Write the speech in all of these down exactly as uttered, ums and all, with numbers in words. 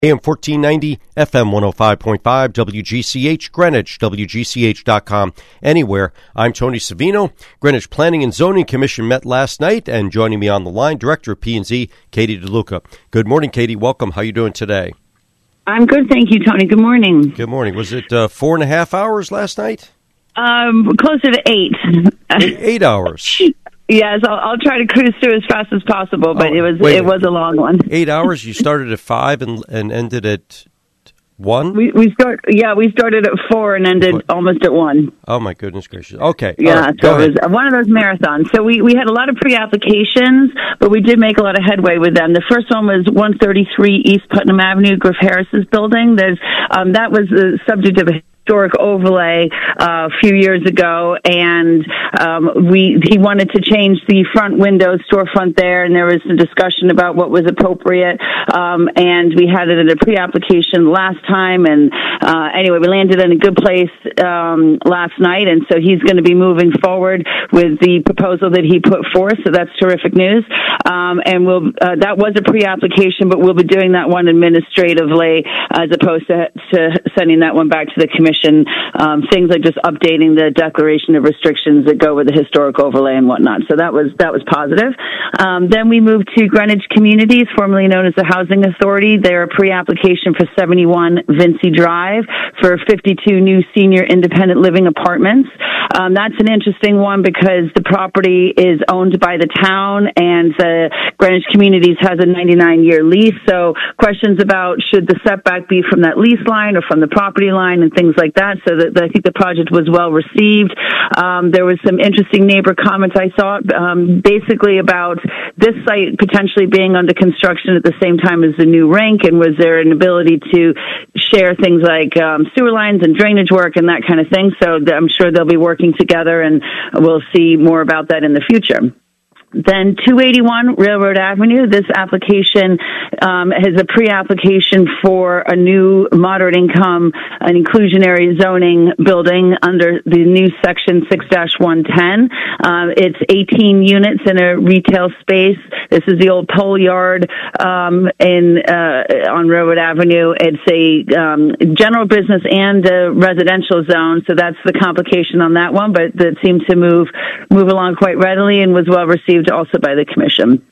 A M fourteen ninety, F M one oh five point five, W G C H, Greenwich, W G C H dot com, anywhere. I'm Tony Savino. Greenwich Planning and Zoning Commission met last night, and joining me on the line, Director of P and Z, Katie DeLuca. Good morning, Katie. Welcome. How are you doing today? I'm good, thank you, Tony. Good morning. Good morning. Was it uh, four and a half hours last night? Um, closer to eight. Eight, eight hours. Yes, I'll, I'll try to cruise through as fast as possible, but oh, it was wait, it was a long one. Eight hours. You started at five and and ended at one. We we start yeah we started at four and ended what? almost at one. Oh my goodness gracious. Okay. Yeah, right, so it was one of those marathons. So we we had a lot of pre-applications, but we did make a lot of headway with them. The first one was one thirty-three East Putnam Avenue, Griff Harris's building. There's um that was the subject of a historic overlay uh, a few years ago, and um, we he wanted to change the front window storefront there, and there was some discussion about what was appropriate, um, and we had it in a pre-application last time, and uh, anyway, we landed in a good place um, last night, and so he's going to be moving forward with the proposal that he put forth, so that's terrific news, um, and we'll uh, that was a pre-application, but we'll be doing that one administratively as opposed to, to sending that one back to the commission. Um, things like just updating the declaration of restrictions that go with the historic overlay and whatnot. So that was that was positive. Um, then we moved to Greenwich Communities, formerly known as the Housing Authority. Their pre-application for seventy-one Vincy Drive for fifty-two new senior independent living apartments. Um, that's an interesting one because the property is owned by the town, and the Greenwich Communities has a ninety-nine year lease. So questions about should the setback be from that lease line or from the property line and things like that. So that, that I think the project was well received. Um, there was some interesting neighbor comments I saw, um, basically about this site potentially being under construction at the same time as the new rink, and was there an ability to share things like um, sewer lines and drainage work and that kind of thing. So I'm sure they'll be working together, and we'll see more about that in the future. Then two eighty-one Railroad Avenue. This application um, has a pre-application for a new moderate income and inclusionary zoning building under the new section six dash one ten. Uh, it's eighteen units in a retail space. This is the old pole yard um, in uh, on Railroad Avenue. It's a um, general business and a residential zone, so that's the complication on that one. But that seemed to move move along quite readily and was well received also by the commission.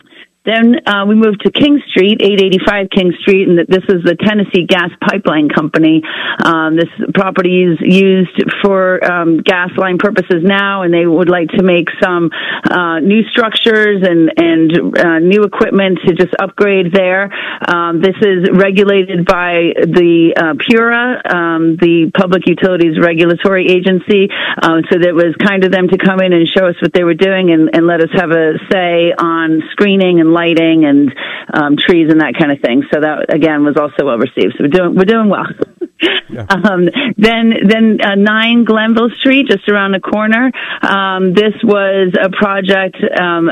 Then uh, we moved to King Street, eight eighty-five King Street, and this is the Tennessee Gas Pipeline Company. Um, this property is used for um, gas line purposes now, and they would like to make some uh, new structures and, and uh, new equipment to just upgrade there. Um, this is regulated by the uh, PURA, um, the Public Utilities Regulatory Agency, uh, so that it was kind of them to come in and show us what they were doing and, and let us have a say on screening and lighting and um, trees and that kind of thing. So that again was also well received. So we're doing we're doing well. Yeah. Um, then then uh, nine Glenville Street, just around the corner. Um, this was a project um,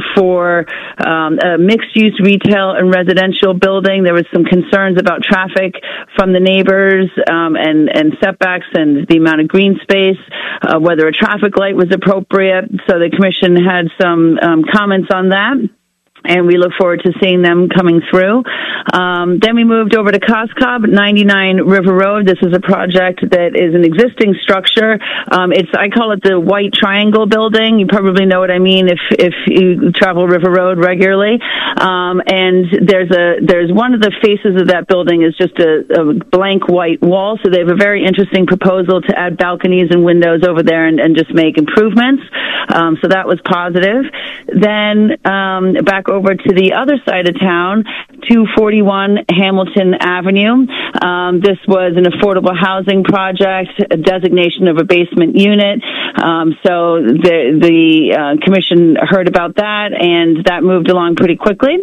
for um, a mixed-use retail and residential building. There was some concerns about traffic from the neighbors um, and and setbacks and the amount of green space, uh, whether a traffic light was appropriate. So the commission had some um, comments on that, and we look forward to seeing them coming through. Um, then we moved over to Coscob, ninety-nine River Road. This is a project that is an existing structure. Um, it's I call it the White Triangle Building. You probably know what I mean if if you travel River Road regularly. Um, and there's a there's one of the faces of that building is just a, a blank white wall. So they have a very interesting proposal to add balconies and windows over there and, and just make improvements. Um, so that was positive. Then um, back over to the other side of town, two forty-one Hamilton Avenue. Um, this was an affordable housing project, a designation of a basement unit. Um, so the the uh, commission heard about that, and that moved along pretty quickly.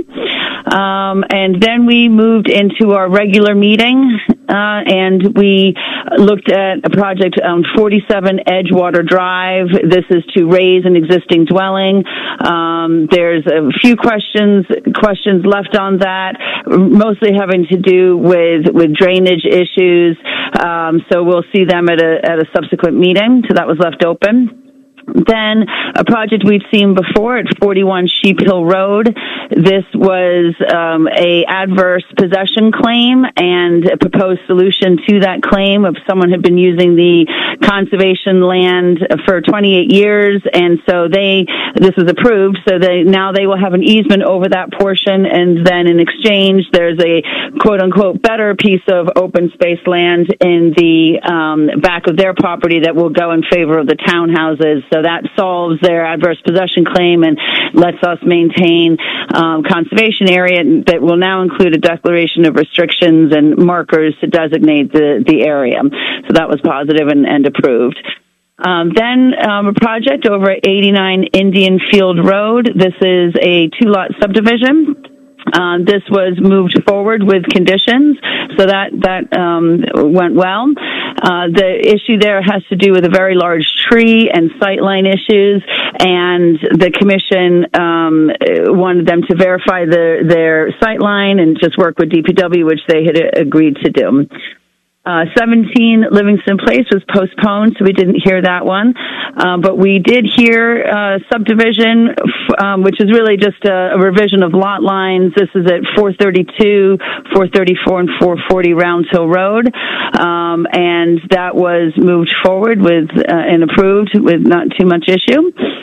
Um, and then we moved into our regular meeting, uh, and we looked at a project on forty-seven Edgewater Drive. This is to raise an existing dwelling. Um, there's a few questions questions left on that, mostly having to do with with drainage issues. Um, so we'll see them at a at a subsequent meeting. So that was left open. Then a project we'd seen before at forty-one Sheep Hill Road. This was um, a adverse possession claim and a proposed solution to that claim of someone had been using the conservation land for twenty-eight years, and so they this was approved. So they now they will have an easement over that portion, and then in exchange, there's a quote unquote better piece of open space land in the um, back of their property that will go in favor of the townhouses. So that solves their adverse possession claim and lets us maintain um, conservation area that will now include a declaration of restrictions and markers to designate the, the area. So that was positive and, and approved. Um, then um, a project over at eighty-nine Indian Field Road. This is a two-lot subdivision. Uh, this was moved forward with conditions, so that that um, went well. Uh, the issue there has to do with a very large tree and sightline issues, and the commission um, wanted them to verify the, their sightline and just work with D P W, which they had agreed to do. Uh, seventeen Livingston Place was postponed, so we didn't hear that one. Uh, but we did hear uh, subdivision, f- um, which is really just a, a revision of lot lines. This is at four thirty-two, four thirty-four, and four forty Round Hill Road. Um, and that was moved forward with uh, and approved with not too much issue.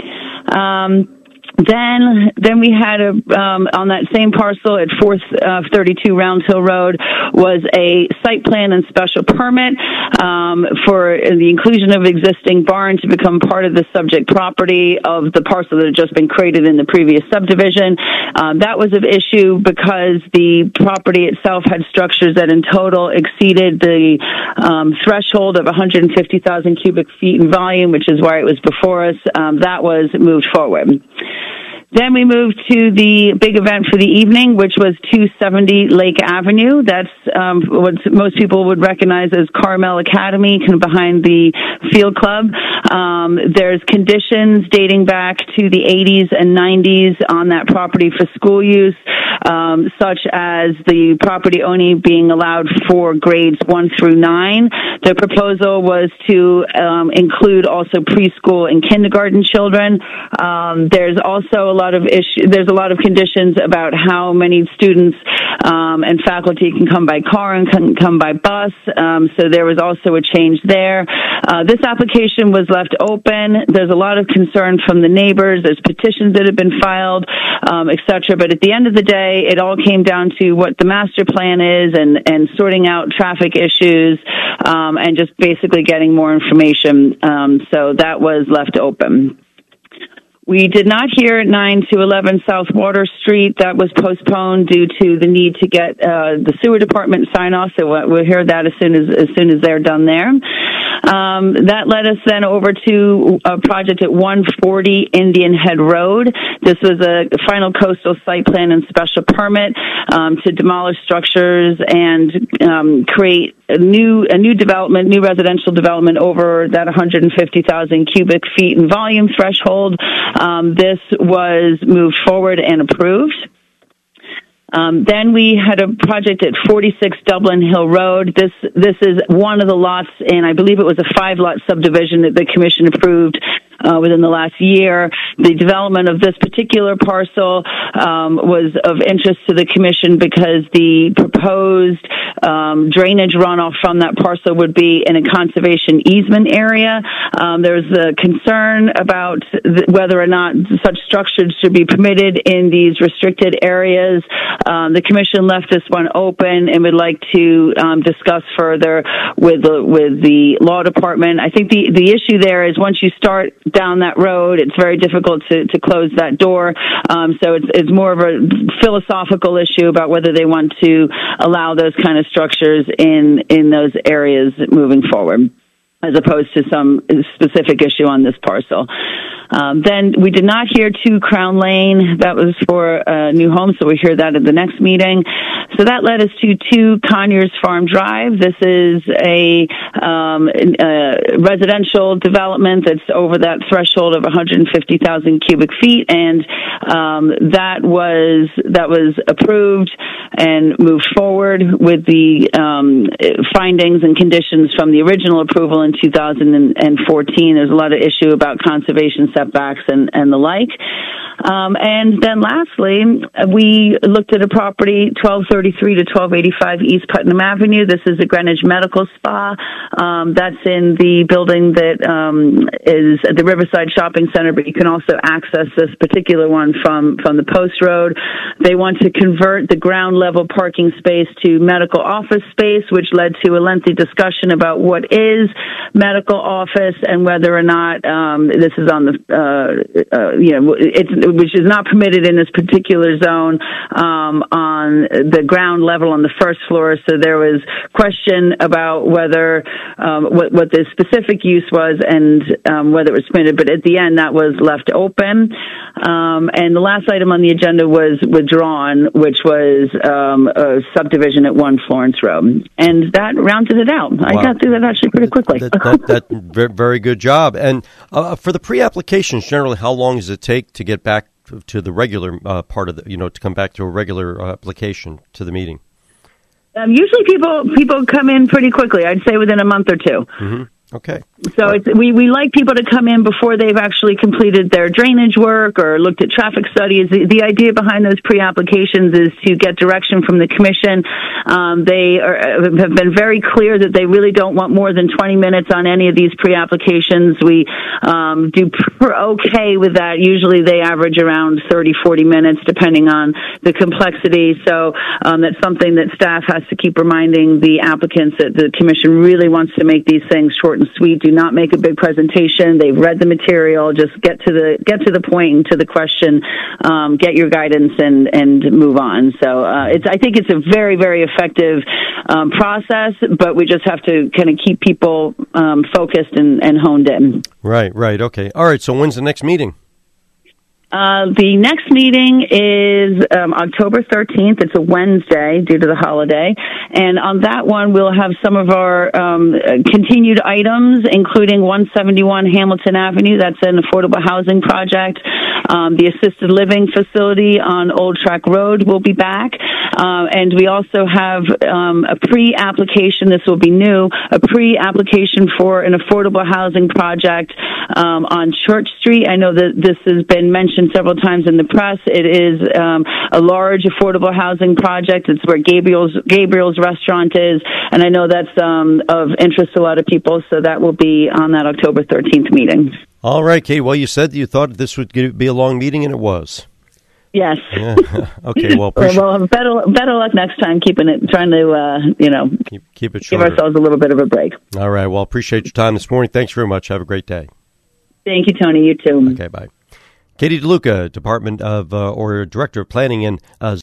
Um, Then, then we had a, um, on that same parcel at four thirty-two Round Hill Road was a site plan and special permit, um, for the inclusion of existing barn to become part of the subject property of the parcel that had just been created in the previous subdivision. Um, that was of issue because the property itself had structures that in total exceeded the, um, threshold of one hundred fifty thousand cubic feet in volume, which is why it was before us. Um, that was moved forward. Then we moved to the big event for the evening, which was two seventy Lake Avenue. That's um, what most people would recognize as Carmel Academy, kind of behind the field club. Um, there's conditions dating back to the eighties and nineties on that property for school use, um, such as the property only being allowed for grades one through nine. The proposal was to um, include also preschool and kindergarten children. Um, there's also a lot of issue. There's a lot of conditions about how many students um, and faculty can come by car and can come by bus. Um, so there was also a change there. Uh, this application was left open. There's a lot of concern from the neighbors. There's petitions that have been filed, um, et cetera. But at the end of the day, it all came down to what the master plan is and, and sorting out traffic issues um, and just basically getting more information. Um, so that was left open. We did not hear nine to eleven South Water Street. That was postponed due to the need to get uh, the sewer department sign off. So we'll hear that as soon as as soon as they're done there. Um, that led us then over to a project at one forty Indian Head Road. This was a final coastal site plan and special permit um, to demolish structures and um, create a new a new development, new residential development over that one hundred fifty thousand cubic feet in volume threshold. Um, this was moved forward and approved. Um, then we had a project at forty-six Dublin Hill Road. This this is one of the lots, and I believe it was a five-lot subdivision that the commission approved uh, within the last year. The development of this particular parcel um, was of interest to the commission because the proposed um, drainage runoff from that parcel would be in a conservation easement area. Um, there was a concern about th- whether or not such structures should be permitted in these restricted areas. Um, the commission left this one open and would like to um, discuss further with the, with the law department. I think the, the issue there is once you start down that road, it's very difficult to, to close that door. Um, so it's, it's more of a philosophical issue about whether they want to allow those kind of structures in, in those areas moving forward, as opposed to some specific issue on this parcel. Um, then we did not hear to Crown Lane. That was for a new home, so we hear that at the next meeting. So that led us to two Conyers Farm Drive. This is a, um, a residential development that's over that threshold of one hundred fifty thousand cubic feet, and um, that was that was approved and moved forward with the um, findings and conditions from the original approval in two thousand fourteen. There's a lot of issue about conservation setbacks and, and the like. Um, and then lastly, we looked at a property, twelve thirty-three to twelve eighty-five East Putnam Avenue. This is a Greenwich Medical Spa. Um, that's in the building that um, is at the Riverside Shopping Center, but you can also access this particular one from, from the Post Road. They want to convert the ground level parking space to medical office space, which led to a lengthy discussion about what is medical office and whether or not um, this is on the, uh, uh, you know, it's which is not permitted in this particular zone um, on the ground level on the first floor. So there was question about whether um, what, what the specific use was and um, whether it was permitted. But at the end, that was left open. Um, and the last item on the agenda was withdrawn, which was um, a subdivision at One Florence Road. And that rounded it out. Wow. I got through that actually pretty quickly. That, that, that, that very good job. And uh, for the pre-applications, generally, how long does it take to get back to the regular uh, part of the, you know, to come back to a regular uh, application to the meeting? Um, usually people people come in pretty quickly. I'd say within a month or two. Mm-hmm. Okay. So it's, we, we like people to come in before they've actually completed their drainage work or looked at traffic studies. The, the idea behind those pre-applications is to get direction from the commission. Um, they are, have been very clear that they really don't want more than twenty minutes on any of these pre-applications. We um, do pr- okay with that. Usually they average around thirty, forty minutes depending on the complexity. So um, that's something that staff has to keep reminding the applicants that the commission really wants to make these things short and sweet. Do not make a big presentation. They've read the material. Just get to the get to the point and to the question. Um, get your guidance and and move on. So uh, it's I think it's a very very effective um, process, but we just have to kind of keep people um, focused and, and honed in. Right. Right. Okay. All right. So when's the next meeting? Uh, the next meeting is um, October thirteenth. It's a Wednesday due to the holiday. And on that one, we'll have some of our um, continued items, including one seventy-one Hamilton Avenue. That's an affordable housing project. Um, the assisted living facility on Old Track Road will be back. Uh, and we also have um, a pre-application. This will be new, a pre-application for an affordable housing project um, on Church Street. I know that this has been mentioned several times in the press. It is um, a large affordable housing project. It's where Gabriel's Gabriel's restaurant is, and I know that's um, of interest to a lot of people, so that will be on that October thirteenth meeting. All right, Kate. Well, you said you thought this would be a long meeting, and it was. Yes. Yeah. Okay. Well, appreciate- well, better better luck next time. Keeping it, trying to uh, you know, keep, keep it short. Give ourselves a little bit of a break. All right. Well, appreciate your time this morning. Thanks very much. Have a great day. Thank you, Tony. You too. Okay. Bye. Katie DeLuca, Department of uh, or Director of Planning and uh,